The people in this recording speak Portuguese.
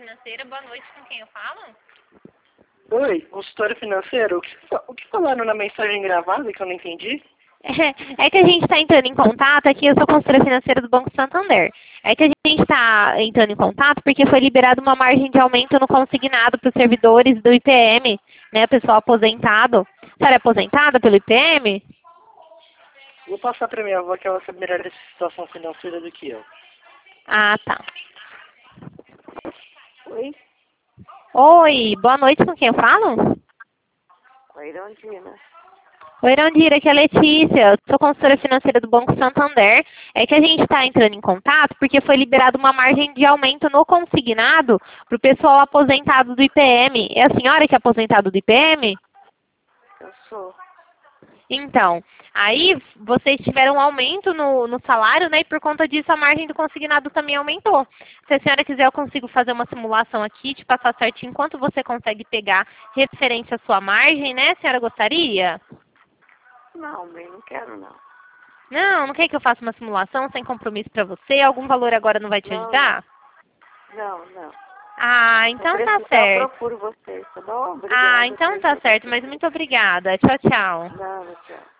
financeira. Boa noite, com quem eu falo? Oi, consultório financeiro? O que falaram na mensagem gravada que eu não entendi? É que a gente está entrando em contato aqui, eu sou consultora financeira do Banco Santander. É que a gente está entrando em contato porque foi liberada uma margem de aumento no consignado para os servidores do IPM, né, pessoal aposentado. A senhora é aposentada pelo IPM? Vou passar pra minha avó que ela sabe melhor dessa situação financeira do que eu. Ah, tá. Oi, Oi, boa noite, com quem eu falo? oi, Irondina. Oi, Irandira, aqui é a Letícia, eu sou consultora financeira do Banco Santander. É que a gente está entrando em contato porque foi liberada uma margem de aumento no consignado para o pessoal aposentado do IPM. É a senhora que é aposentado do IPM? Eu sou. Então, aí vocês tiveram um aumento no salário, né? E por conta disso a margem do consignado também aumentou. Se a senhora quiser, eu consigo fazer uma simulação aqui, te passar certinho quanto você consegue pegar referente à sua margem, né? A senhora gostaria? Não, bem, não quero não. Não quer que eu faça uma simulação sem compromisso para você? Algum valor agora não vai te ajudar? Não. Ah, então Se tá precisar, eu certo. procuro vocês, tá bom? Obrigada. Ah, então tá certo, mas muito obrigada. Tchau, tchau. Nada, tchau.